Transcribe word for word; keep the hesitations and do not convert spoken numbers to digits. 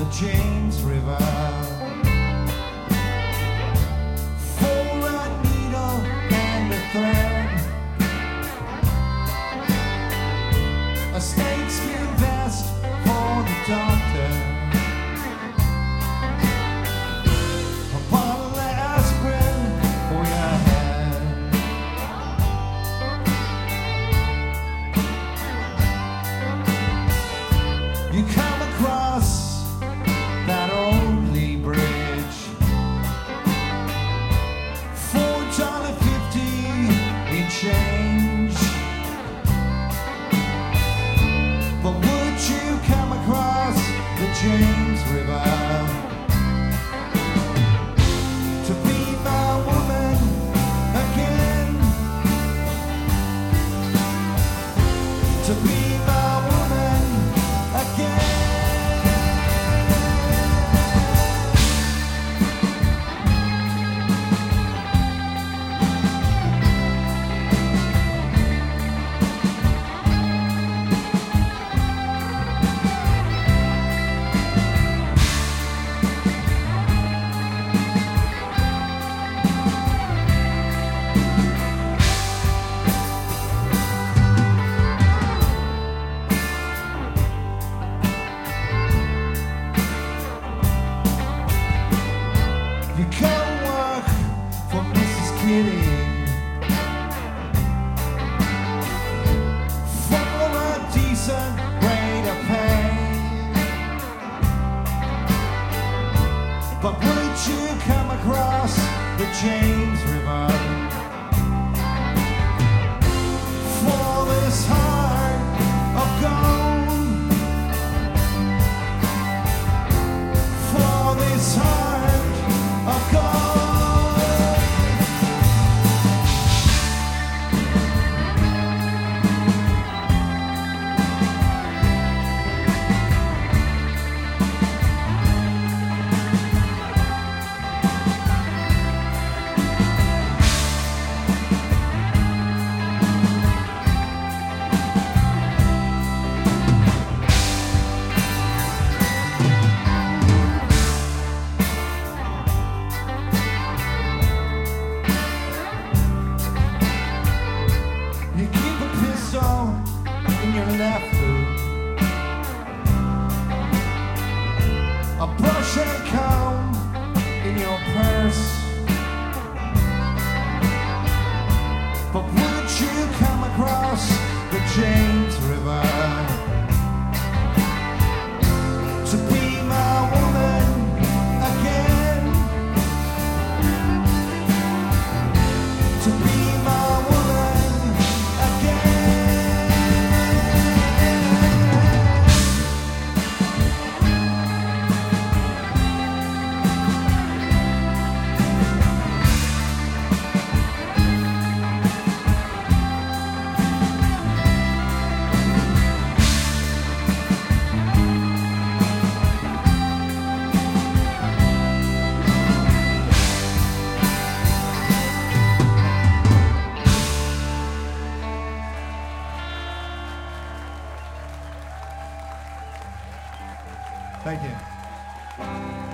James River. For a needle and a thread, a snakeskin vest for the doctor, a bottle of aspirin for your head. You come across that only bridge, four dollar fifty in change. But would you come across the James River to be my woman again? To be my woman again? You come work for Missus Kitty, for a decent rate of pay. But would you come across the James River for this heart of gold? For this heart of gold. You keep a pistol in your left boot, a brush and comb in your purse. But would you come across the James River to be my woman again? To be my woman again? Thank you.